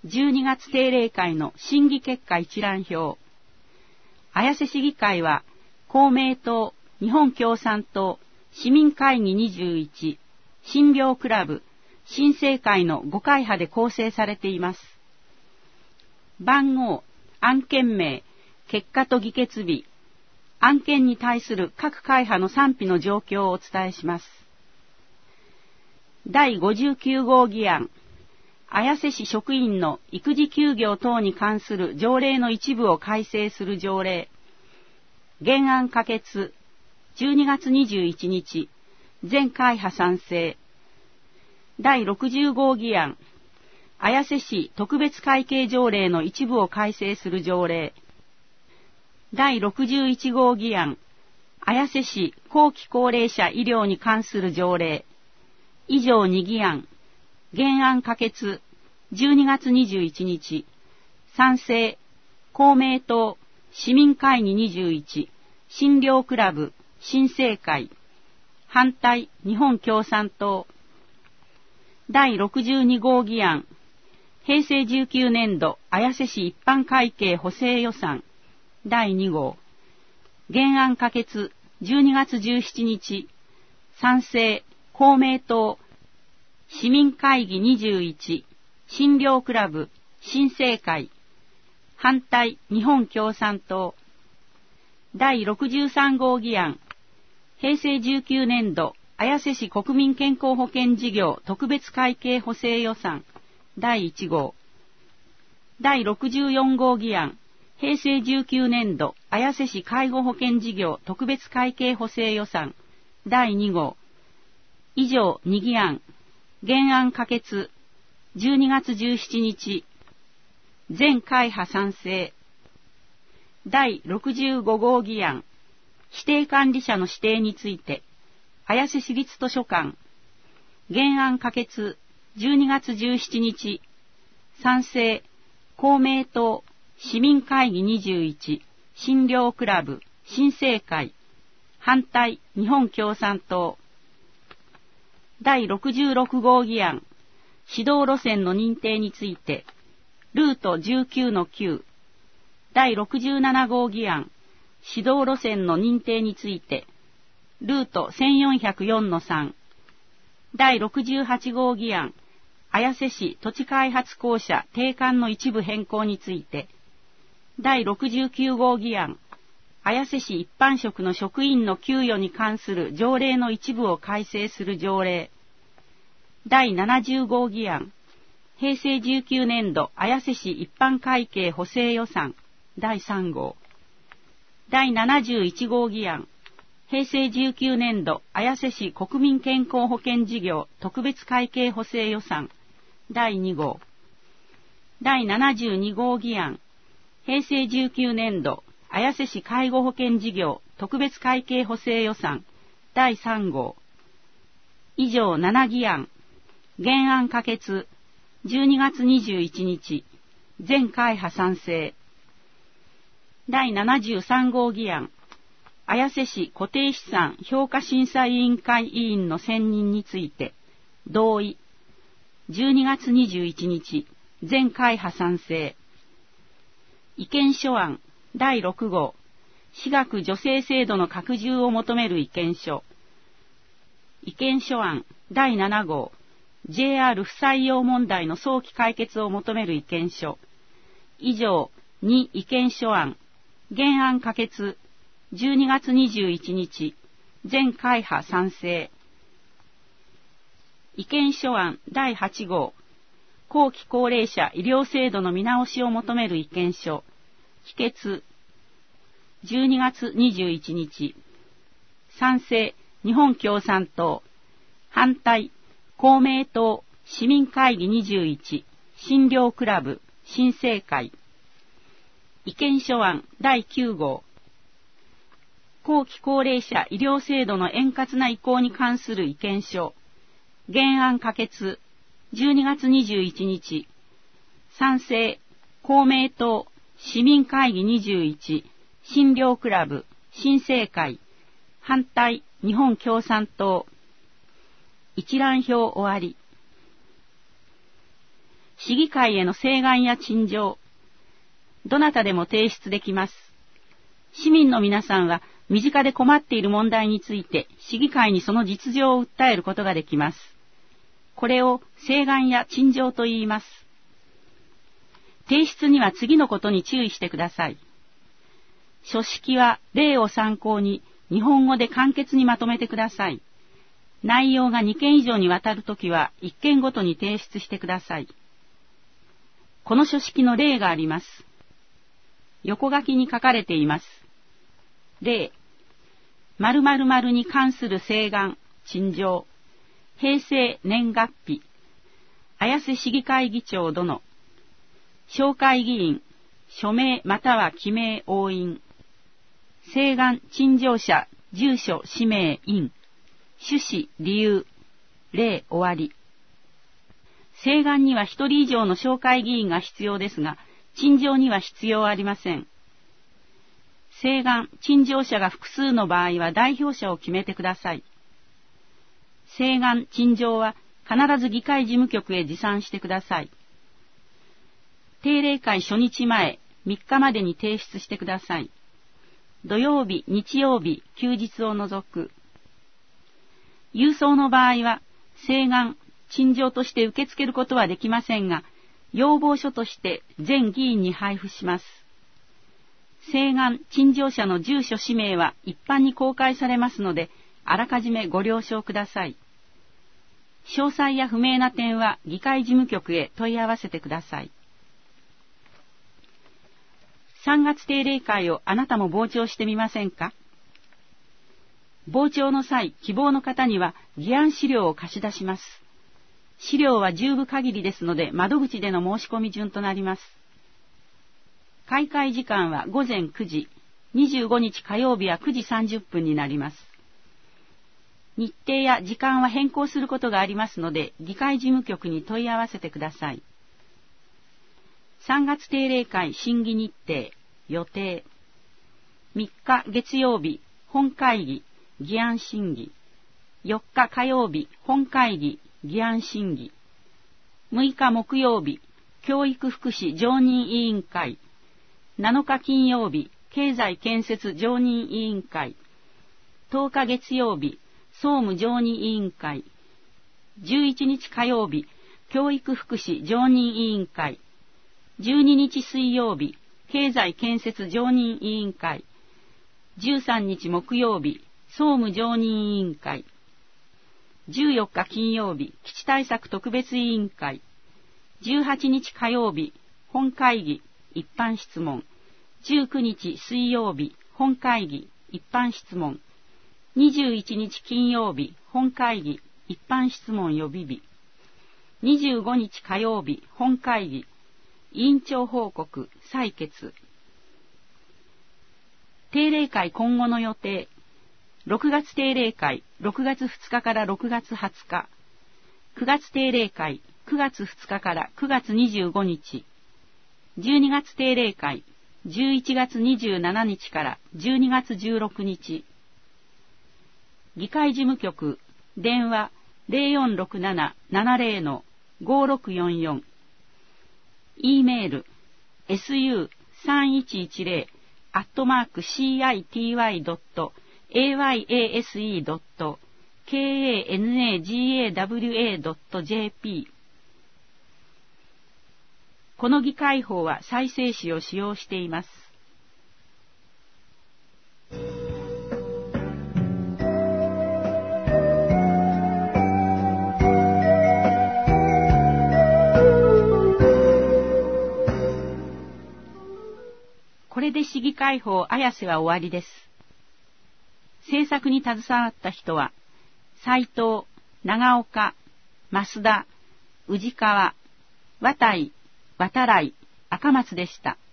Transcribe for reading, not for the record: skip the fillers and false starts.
12月定例会の審議結果一覧表。綾瀬市議会は、公明党、日本共産党、市民会議21、診療クラブ、新生会の5会派で構成されています。番号、案件名、結果と議決日、案件に対する各会派の賛否の状況をお伝えします。第59号議案、綾瀬市職員の育児休業等に関する条例の一部を改正する条例。原案可決、12月21日、全会派賛成。第60号議案、綾瀬市特別会計条例の一部を改正する条例。第61号議案、綾瀬市後期高齢者医療に関する条例。以上2議案。原案可決、12月21日、賛成、公明党、市民会議21、診療クラブ、新生会、反対、日本共産党。第62号議案、平成19年度綾瀬市一般会計補正予算、第2号。原案可決、12月17日、賛成、公明党、市民会議21、診療クラブ、新生会、反対、日本共産党。第63号議案、平成19年度綾瀬市国民健康保険事業特別会計補正予算、第1号。第64号議案、平成19年度綾瀬市介護保険事業特別会計補正予算、第2号。以上2議案。原案可決、12月17日、全会派賛成。第65号議案、指定管理者の指定について、綾瀬市立図書館、原案可決、12月17日、賛成、公明党、市民会議21、診療クラブ、新生会、反対、日本共産党。第66号議案、指導路線の認定について、ルート19-9。第67号議案、指導路線の認定について、ルート1404-3。第68号議案、綾瀬市土地開発公社定款の一部変更について、第69号議案、綾瀬市一般職の職員の給与に関する条例の一部を改正する条例。第70号議案、平成19年度綾瀬市一般会計補正予算、第3号。第71号議案、平成19年度綾瀬市国民健康保険事業特別会計補正予算、第2号。第72号議案、平成19年度綾瀬市介護保険事業特別会計補正予算、第3号。以上7議案。原案可決、12月21日、全会派賛成。第73号議案、綾瀬市固定資産評価審査委員会委員の選任について、同意。12月21日、全会派賛成。意見書案、第6号、私学助成制度の拡充を求める意見書。意見書案、第7号、JR 不採用問題の早期解決を求める意見書。以上、2意見書案。原案可決。12月21日。全会派賛成。意見書案第8号。後期高齢者医療制度の見直しを求める意見書。否決。12月21日。賛成。日本共産党。反対。公明党、市民会議21、診療クラブ、新生会。意見書案第9号。後期高齢者医療制度の円滑な移行に関する意見書。原案可決。12月21日。賛成、公明党、市民会議21、診療クラブ、新生会。反対、日本共産党。一覧表終わり。 市議会への請願や陳情、どなたでも提出できます。市民の皆さんは身近で困っている問題について市議会にその実情を訴えることができます。これを請願や陳情と言います。提出には次のことに注意してください。書式は例を参考に日本語で簡潔にまとめてください。内容が2件以上にわたるときは1件ごとに提出してください。この書式の例があります。横書きに書かれています。例、〇〇〇に関する請願、陳情、平成年月日、綾瀬市議会議長殿、紹介議員、署名または記名押印、請願陳情者、住所氏名印、趣旨理由、例終わり。請願には1人以上の紹介議員が必要ですが、陳情には必要ありません。請願、陳情者が複数の場合は代表者を決めてください。請願、陳情は必ず議会事務局へ持参してください。定例会初日前、3日までに提出してください。土曜日、日曜日、休日を除く。郵送の場合は、請願、陳情として受け付けることはできませんが、要望書として全議員に配布します。請願、陳情者の住所氏名は一般に公開されますので、あらかじめご了承ください。詳細や不明な点は議会事務局へ問い合わせてください。3月定例会をあなたも傍聴してみませんか？傍聴の際、希望の方には議案資料を貸し出します。資料は10部限りですので、窓口での申し込み順となります。開会時間は午前9時、25日火曜日は9時30分になります。日程や時間は変更することがありますので、議会事務局に問い合わせてください。3月定例会審議日程、予定。3日月曜日、本会議、議案審議。4日火曜日、本会議、議案審議。6日木曜日、教育福祉常任委員会。7日金曜日、経済建設常任委員会。10日月曜日、総務常任委員会。11日火曜日、教育福祉常任委員会。12日水曜日、経済建設常任委員会。13日木曜日、総務常任委員会。14日金曜日、基地対策特別委員会。18日火曜日、本会議、一般質問。19日水曜日、本会議、一般質問。21日金曜日、本会議、一般質問予備日。25日火曜日、本会議、委員長報告、採決。定例会今後の予定。6月定例会、6月2日から6月20日。9月定例会、9月2日から9月25日。12月定例会、11月27日から12月16日。議会事務局、電話 0467-70-5644。E メール、su-city@ayase.kanagawa.jp。この議会法は再生紙を使用しています。これで市議会法綾瀬は終わりです。制作に携わった人は、斉藤、長岡、増田、宇治川、綿井、渡来、赤松でした。